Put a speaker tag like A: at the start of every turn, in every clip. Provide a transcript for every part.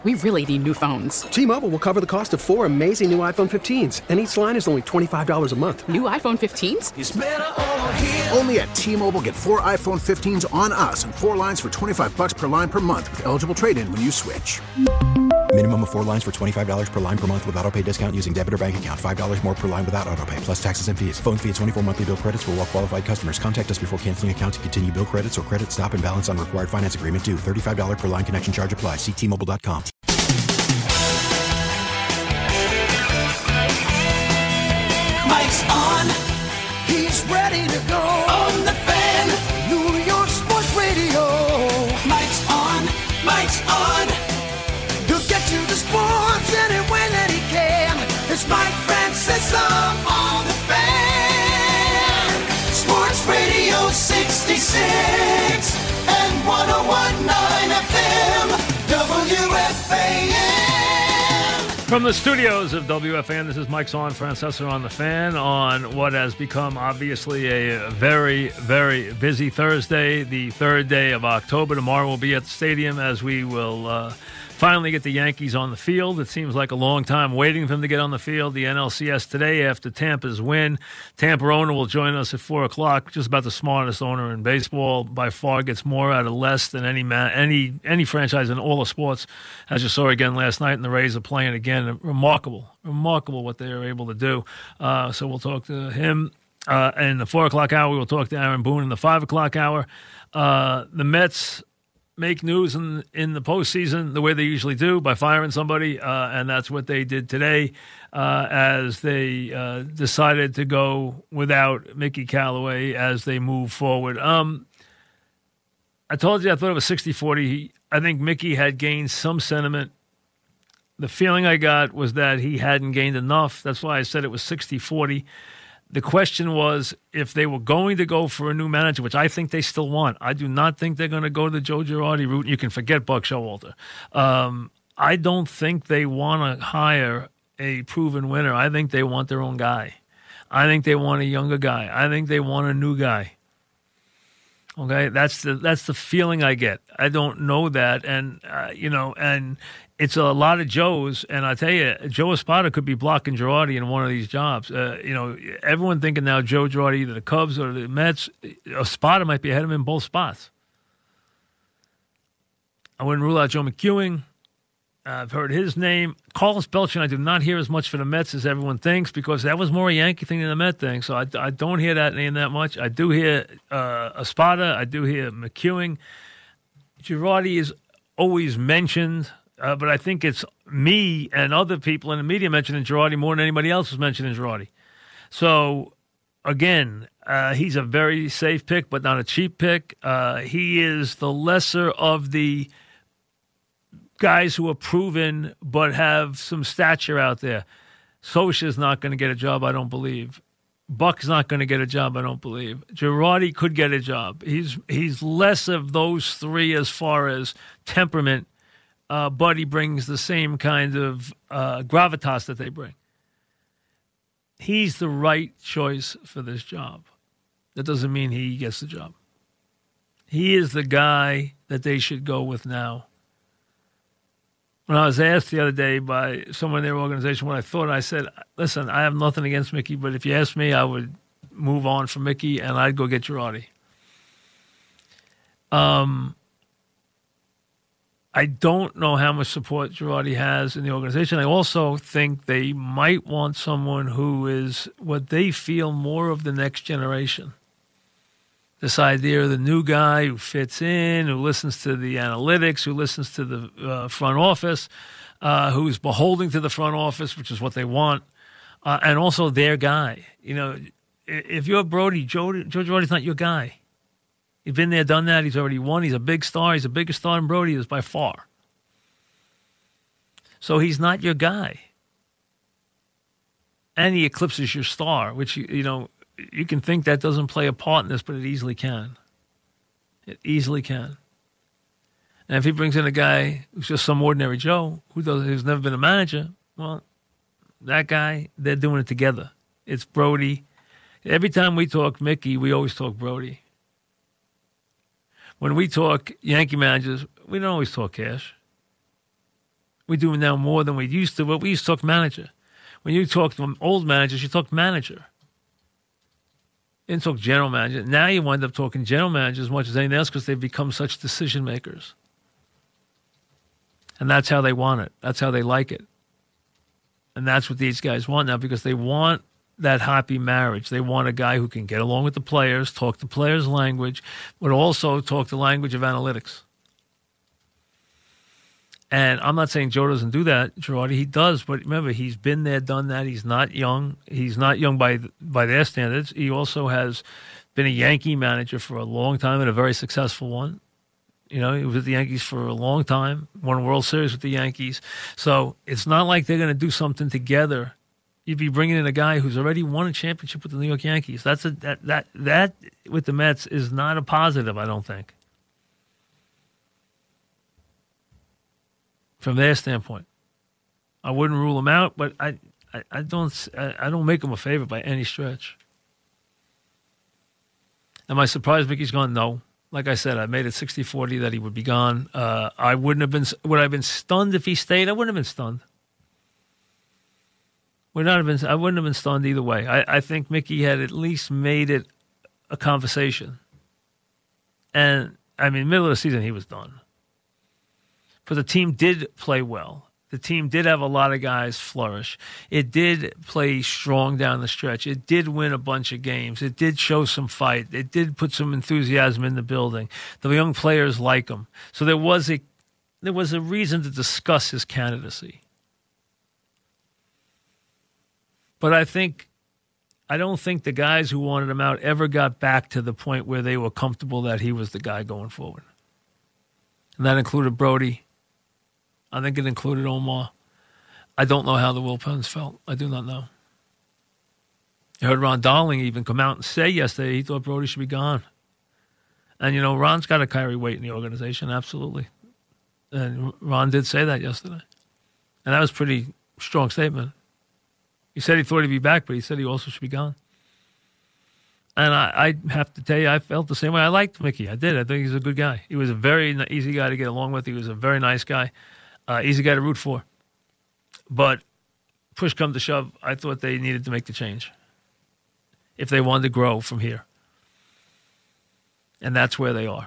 A: We really need new phones.
B: T-Mobile will cover the cost of 4 amazing new iPhone 15s, and each line is only $25 a month.
A: New iPhone 15s?
C: It's better over here.
D: Only at T-Mobile, get 4 iPhone 15s on us and 4 lines for $25 per line per month with eligible trade-in when you switch.
E: Minimum of 4 lines for $25 per line per month with autopay discount using debit or bank account. $5 more per line without autopay, plus taxes and fees. Phone fee at 24 monthly bill credits for well-qualified customers. Contact us before canceling account to continue bill credits or credit stop and balance on required finance agreement due. $35 per line connection charge applies. See T-Mobile.com.
C: Mike's on. He's ready to go. On the Fan. New York Sports Radio. Mike's on. Mike's on. He'll get you the sports any way that he can. It's Mike Francesa on the Fan. Sports Radio 66 and 101.9 FM. WFAN.
F: From the studios of WFAN, this is Mike's on, Francesa on the Fan, on what has become obviously a very, very busy Thursday, the third day of October. Tomorrow we'll be at the stadium as we will finally get the Yankees on the field. It seems like a long time waiting for them to get on the field. The NLCS today after Tampa's win. Tampa owner will join us at 4 o'clock, just about the smartest owner in baseball. By far gets more out of less than any franchise in all of sports. As you saw again last night, and the Rays are playing again. Remarkable what they are able to do. So we'll talk to him. In the 4 o'clock hour, we will talk to Aaron Boone in the 5 o'clock hour. The Mets make news in the postseason the way they usually do, by firing somebody, and that's what they did today as they decided to go without Mickey Callaway as they move forward. I told you I thought it was 60-40. I think Mickey had gained some sentiment. The feeling I got was that he hadn't gained enough. That's why I said it was 60-40. The question was if they were going to go for a new manager, which I think they still want. I do not think they're going to go the Joe Girardi route. You can forget Buck Showalter. I don't think they want to hire a proven winner. I think they want their own guy. I think they want a younger guy. I think they want a new guy. Okay, that's the feeling I get. I don't know that, and and it's a lot of Joes. And I tell you, Joe Espada could be blocking Girardi in one of these jobs. Everyone thinking now Joe Girardi, either the Cubs or the Mets. Espada might be ahead of him in both spots. I wouldn't rule out Joe McEwing. I've heard his name. Carlos Beltran, I do not hear as much for the Mets as everyone thinks because that was more a Yankee thing than a Met thing. So I don't hear that name that much. I do hear Espada. I do hear McEwing. Girardi is always mentioned, but I think it's me and other people in the media mentioning Girardi more than anybody else was mentioning Girardi. So, again, he's a very safe pick, but not a cheap pick. He is the lesser of the guys who are proven but have some stature out there. Scioscia's not going to get a job, I don't believe. Buck's not going to get a job, I don't believe. Girardi could get a job. He's less of those three as far as temperament, but he brings the same kind of gravitas that they bring. He's the right choice for this job. That doesn't mean he gets the job. He is the guy that they should go with now. When I was asked the other day by someone in their organization what I thought, I said, listen, I have nothing against Mickey, but if you asked me, I would move on from Mickey and I'd go get Girardi. I don't know how much support Girardi has in the organization. I also think they might want someone who is what they feel more of the next generation. This idea of the new guy who fits in, who listens to the analytics, who listens to the front office, who's beholden to the front office, which is what they want, and also their guy. You know, if you're Brody, Joe Girardi's not your guy. He's been there, done that. He's already won. He's a big star. He's a bigger star than Brody is by far. So he's not your guy. And he eclipses your star, which, you can think that doesn't play a part in this, but it easily can. It easily can. And if he brings in a guy who's just some ordinary Joe, who's never been a manager, well, that guy, they're doing it together. It's Brody. Every time we talk Mickey, we always talk Brody. When we talk Yankee managers, we don't always talk cash. We do now more than we used to, but we used to talk manager. When you talk to old managers, you talk manager. You didn't talk general manager. Now you wind up talking general manager as much as anything else because they've become such decision makers. And that's how they want it. That's how they like it. And that's what these guys want now because they want that happy marriage. They want a guy who can get along with the players, talk the players' language, but also talk the language of analytics. And I'm not saying Joe doesn't do that, Girardi. He does, but remember, he's been there, done that. He's not young. He's not young by their standards. He also has been a Yankee manager for a long time and a very successful one. You know, he was with the Yankees for a long time, won a World Series with the Yankees. So it's not like they're going to do something together. You'd be bringing in a guy who's already won a championship with the New York Yankees. That with the Mets is not a positive, I don't think. From their standpoint, I wouldn't rule them out, but I don't make them a favorite by any stretch. Am I surprised Mickey's gone? No. Like I said, I made it 60-40 that he would be gone. I wouldn't have been. Would I have been stunned if he stayed? I wouldn't have been stunned. I wouldn't have been stunned either way. I think Mickey had at least made it a conversation. And I mean, middle of the season, he was done. But the team did play well. The team did have a lot of guys flourish. It did play strong down the stretch. It did win a bunch of games. It did show some fight. It did put some enthusiasm in the building. The young players like him. So there was a reason to discuss his candidacy. But I don't think the guys who wanted him out ever got back to the point where they were comfortable that he was the guy going forward. And that included Brody. I think it included Omar. I don't know how the Wilpons felt. I do not know. You heard Ron Darling even come out and say yesterday he thought Brody should be gone. And, you know, Ron's got to carry weight in the organization, absolutely. And Ron did say that yesterday. And that was a pretty strong statement. He said he thought he'd be back, but he said he also should be gone. And I have to tell you, I felt the same way. I liked Mickey. I did. I think he's a good guy. He was a very easy guy to get along with. He was a very nice guy. Easy guy to root for. But push come to shove, I thought they needed to make the change if they wanted to grow from here. And that's where they are.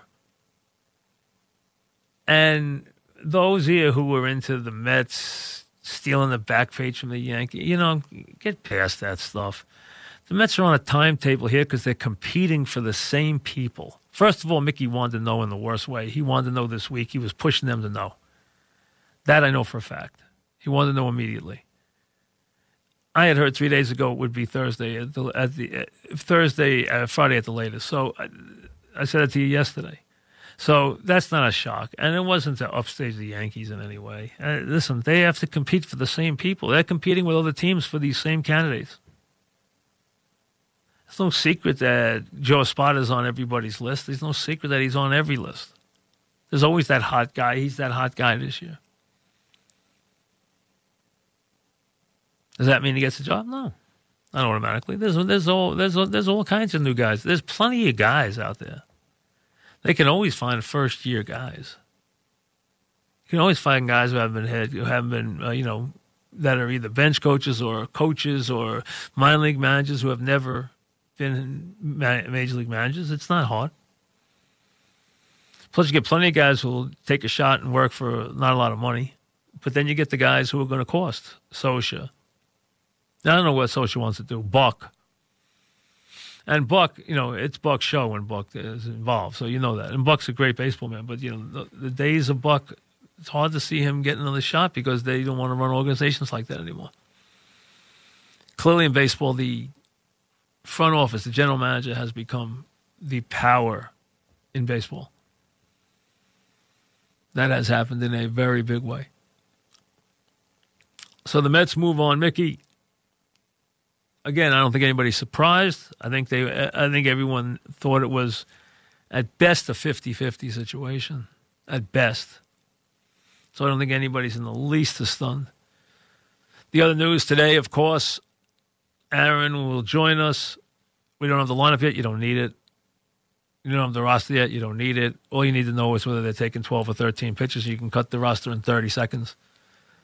F: And those here who were into the Mets stealing the back page from the Yankees, you know, get past that stuff. The Mets are on a timetable here because they're competing for the same people. First of all, Mickey wanted to know in the worst way. He wanted to know this week. He was pushing them to know. That I know for a fact. He wanted to know immediately. I had heard 3 days ago it would be Thursday, Friday at the latest. So I said it to you yesterday. So that's not a shock. And it wasn't to upstage the Yankees in any way. Listen, they have to compete for the same people. They're competing with other teams for these same candidates. It's no secret that Joe Espada's on everybody's list. There's no secret that he's on every list. There's always that hot guy. He's that hot guy this year. Does that mean he gets a job? No, not automatically. There's all kinds of new guys. There's plenty of guys out there. They can always find first-year guys. You can always find guys who haven't been that are either bench coaches or minor league managers who have never been major league managers. It's not hard. Plus, you get plenty of guys who will take a shot and work for not a lot of money. But then you get the guys who are going to cost. Scioscia. I don't know what Scioscia wants to do. Buck. And Buck, you know, it's Buck's show when Buck is involved, so you know that. And Buck's a great baseball man, but, you know, the days of Buck, it's hard to see him getting another shot because they don't want to run organizations like that anymore. Clearly in baseball, the front office, the general manager, has become the power in baseball. That has happened in a very big way. So the Mets move on. Mickey, again, I don't think anybody's surprised. I think everyone thought it was, at best, a 50-50 situation. At best. So I don't think anybody's in the least stunned. The other news today, of course, Aaron will join us. We don't have the lineup yet. You don't need it. You don't have the roster yet. You don't need it. All you need to know is whether they're taking 12 or 13 pitches. You can cut the roster in 30 seconds.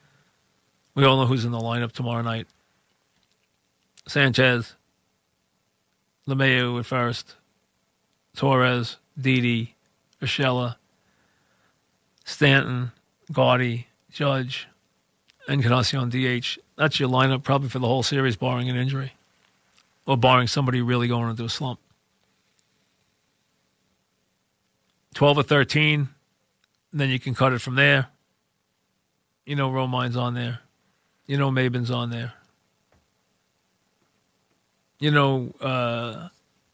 F: We all know who's in the lineup tomorrow night. Sanchez, LeMahieu at first, Torres, Didi, Urshela, Stanton, Gaudy, Judge, Encarnacion DH. That's your lineup probably for the whole series, barring an injury or barring somebody really going into a slump. 12 or 13, then you can cut it from there. You know Romine's on there. You know Maben's on there. You know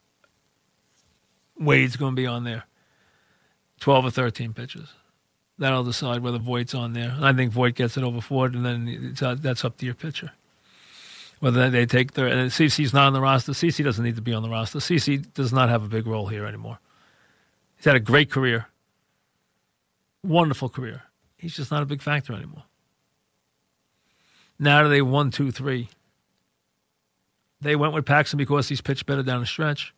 F: Wade's going to be on there. 12 or 13 pitches. That'll decide whether Voigt's on there. And I think Voigt gets it over Ford, and then that's up to your pitcher. Whether they take their... And CeCe's not on the roster. CeCe doesn't need to be on the roster. CeCe does not have a big role here anymore. He's had a great career. Wonderful career. He's just not a big factor anymore. Now do they 1, 2, 3? They went with Paxton because he's pitched better down the stretch.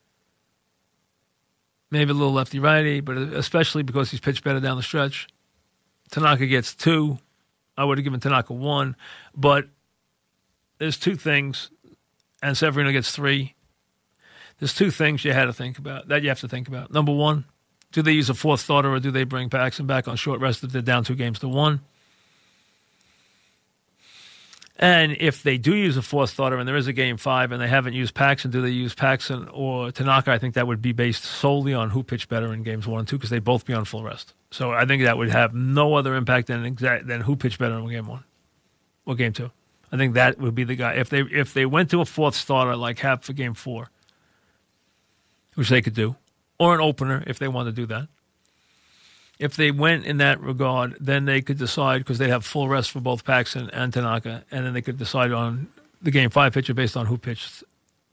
F: Maybe a little lefty-righty, but especially because he's pitched better down the stretch. Tanaka gets 2. I would have given Tanaka 1. But there's 2 things, and Severino gets 3. There's 2 things you have to think about. Number 1, do they use a 4th starter or do they bring Paxton back on short rest if they're down 2 games to 1? And if they do use a 4th starter and there is a game 5 and they haven't used Paxton, do they use Paxton or Tanaka? I think that would be based solely on who pitched better in games 1 and 2 because they'd both be on full rest. So I think that would have no other impact than who pitched better in game 1 or game 2. I think that would be the guy. If they went to a 4th starter like Happ for game 4, which they could do, or an opener if they want to do that. If they went in that regard, then they could decide, because they'd have full rest for both Paxton and Tanaka, and then they could decide on the game 5 pitcher based on who pitched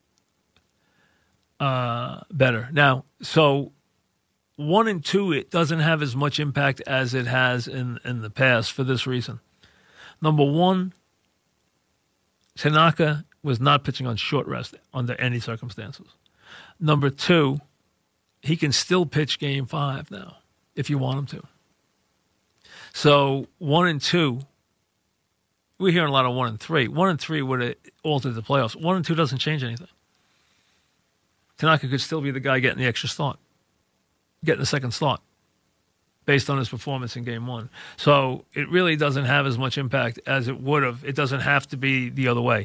F: better. Now, so 1 and 2, it doesn't have as much impact as it has in the past for this reason. Number 1, Tanaka was not pitching on short rest under any circumstances. Number 2, he can still pitch game 5 now if you want him to. So 1 and 2, we're hearing a lot of 1 and 3. 1 and 3 would have altered the playoffs. 1 and 2 doesn't change anything. Tanaka could still be the guy getting the extra start, getting the second start based on his performance in game 1. So it really doesn't have as much impact as it would have. It doesn't have to be the other way.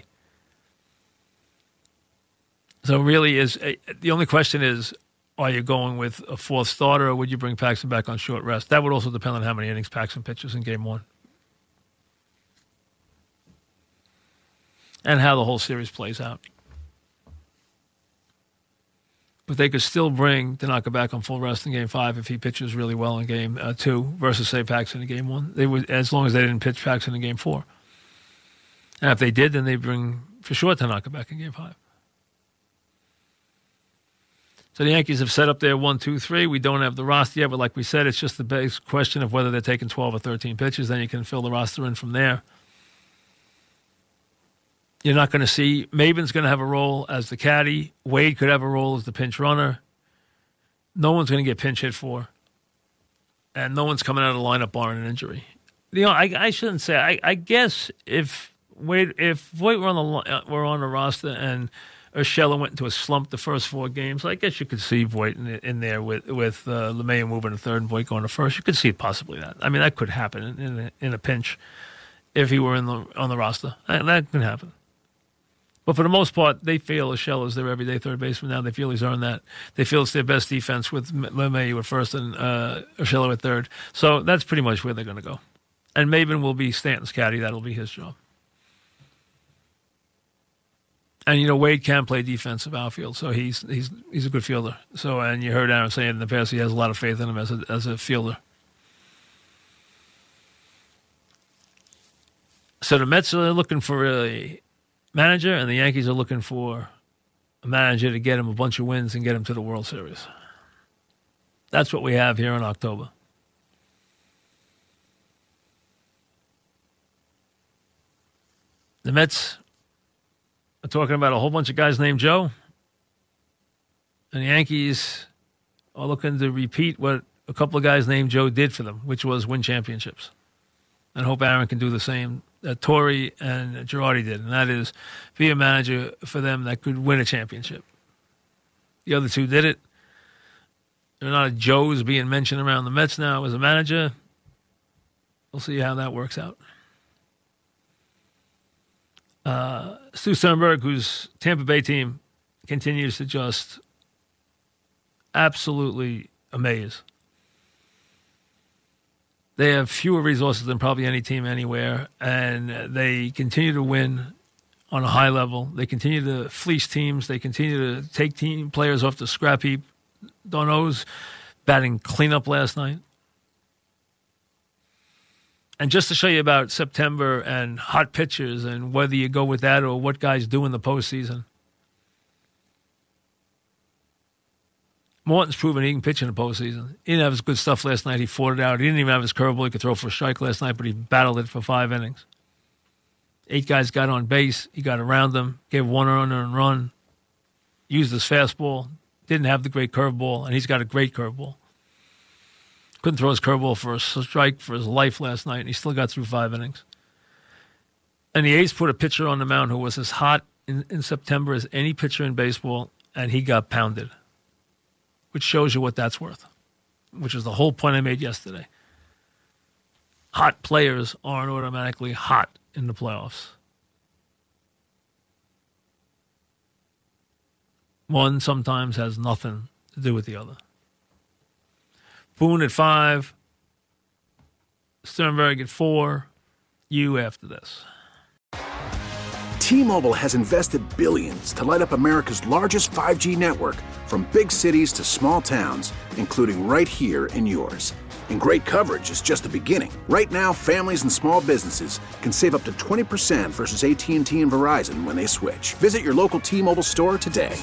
F: So really the only question is, are you going with a 4th starter or would you bring Paxton back on short rest? That would also depend on how many innings Paxton pitches in game 1. And how the whole series plays out. But they could still bring Tanaka back on full rest in game 5 if he pitches really well in game 2 versus, say, Paxton in game 1. They would, as long as they didn't pitch Paxton in game 4. And if they did, then they bring, for sure, Tanaka back in game 5. So the Yankees have set up their 1, 2, 3. We don't have the roster yet, but like we said, it's just the base question of whether they're taking 12 or 13 pitches. Then you can fill the roster in from there. You're not going to see Maben's going to have a role as the caddy. Wade could have a role as the pinch runner. No one's going to get pinch hit for, and no one's coming out of the lineup barring an injury. You know, I shouldn't say. I guess if Voigt were on the roster and Urshela went into a slump the first 4 games, I guess you could see Voigt in there with LeMahieu moving to third and Voigt going to first. You could see possibly that. I mean, that could happen in a pinch if he were on the roster. That can happen. But for the most part, they feel Urshela is their everyday third baseman now. They feel he's earned that. They feel it's their best defense with LeMahieu at first and Urshela at third. So that's pretty much where they're going to go. And Maben will be Stanton's caddy. That'll be his job. And, you know, Wade can play defensive outfield, so he's a good fielder. So, and you heard Aaron say in the past he has a lot of faith in him as a fielder. So the Mets are looking for a manager, and the Yankees are looking for a manager to get him a bunch of wins and get him to the World Series. That's what we have here in October. The Mets are talking about a whole bunch of guys named Joe, and the Yankees are looking to repeat what a couple of guys named Joe did for them, which was win championships. And hope Aaron can do the same that Torrey and Girardi did, and that is be a manager for them that could win a championship. The other two did it. There are not a Joes being mentioned around the Mets now as a manager. We'll see how that works out. Stu Sternberg, whose Tampa Bay team continues to just absolutely amaze. They have fewer resources than probably any team anywhere, and they continue to win on a high level. They continue to fleece teams. They continue to take team players off the scrap heap. Dono's batting cleanup last night. And just to show you about September and hot pitchers and whether you go with that or what guys do in the postseason. Morton's proven he can pitch in the postseason. He didn't have his good stuff last night. He fought it out. He didn't even have his curveball. He could throw for a strike last night, but he battled it for 5 innings. 8 guys got on base. He got around them, gave one runner and run, used his fastball, didn't have the great curveball, and he's got a great curveball. Couldn't throw his curveball for a strike for his life last night, and he still got through 5 innings. And the A's put a pitcher on the mound who was as hot in September as any pitcher in baseball, and he got pounded, which shows you what that's worth, which is the whole point I made yesterday. Hot players aren't automatically hot in the playoffs. One sometimes has nothing to do with the other. Boone at 5, Sternberg at 4, you after this.
D: T-Mobile has invested billions to light up America's largest 5G network, from big cities to small towns, including right here in yours. And great coverage is just the beginning. Right now, families and small businesses can save up to 20% versus AT&T and Verizon when they switch. Visit your local T-Mobile store today.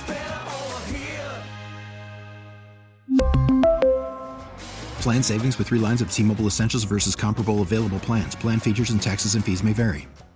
E: Plan savings with 3 lines of T-Mobile Essentials versus comparable available plans. Plan features and taxes and fees may vary.